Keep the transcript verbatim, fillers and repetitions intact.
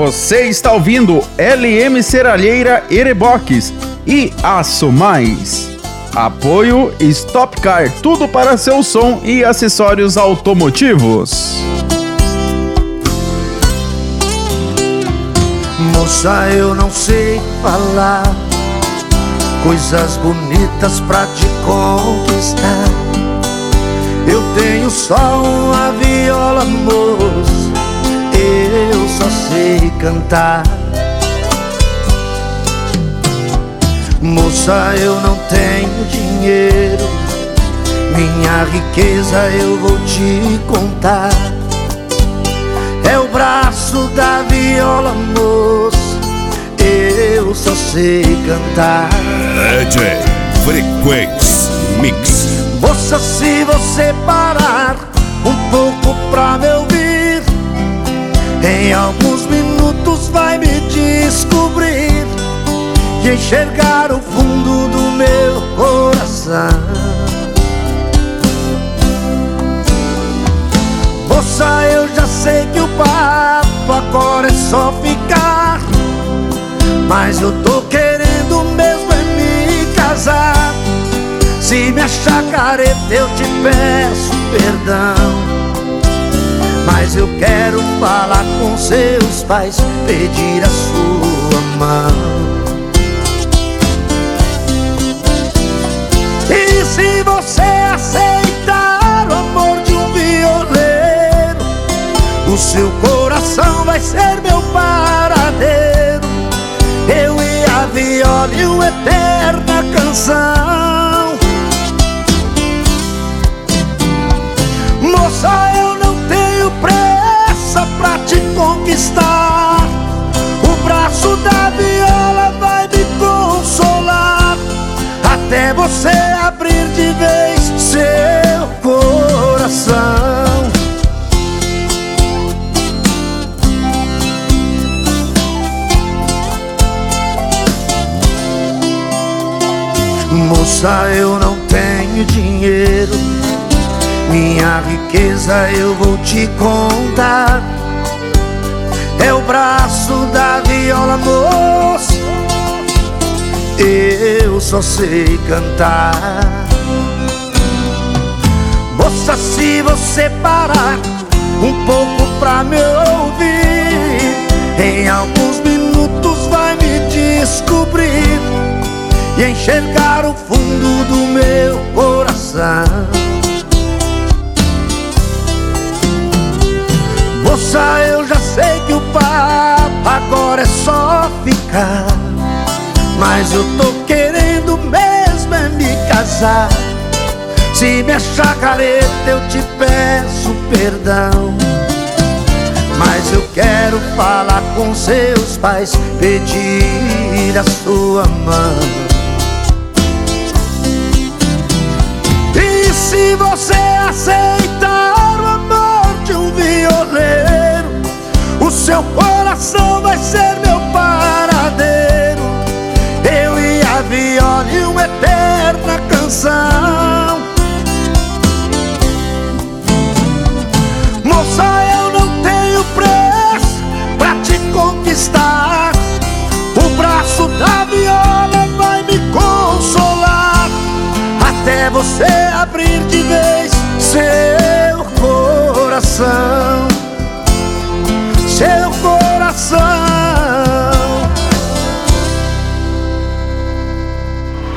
Você está ouvindo L M Serralheira Ereboques e Aço Mais. Apoio Stop Car, tudo para seu som e acessórios automotivos. Moça, eu não sei falar coisas bonitas pra te conquistar. Eu tenho só uma viola, moça, eu só sei cantar. Moça, eu não tenho dinheiro, minha riqueza eu vou te contar. É o braço da viola, moça, eu só sei cantar. D J Frequency Mix. Moça, se você parar um pouco pra me ouvir, em alguns minutos vai me descobrir e enxergar o fundo do meu coração. Moça, eu já sei que o papo agora é só ficar, mas eu tô querendo mesmo é me casar. Se me achar careta eu te peço perdão, mas eu quero falar com seus pais, pedir a sua mão. E se você aceitar o amor de um violeiro, o seu coração vai ser meu paradeiro. Eu e a viola e uma eterna canção. Moça, eu não tenho pressa pra te conquistar. O braço da viola vai me consolar, até você abrir de vez seu coração. Moça, eu não tenho dinheiro, minha riqueza eu vou te contar. É o braço da viola, moça, eu só sei cantar. Moça, se você parar um pouco pra me ouvir, em alguns minutos vai me descobrir e enxergar o fundo do meu coração. Moça, eu já sei que o papo agora é só ficar, mas eu tô querendo mesmo é me casar. Se me achar careta eu te peço perdão, mas eu quero falar com seus pais, pedir a sua mão. E se você aceitar o amor de um violeiro, o seu coração vai ser meu paradeiro. Eu e a viola e uma eterna canção.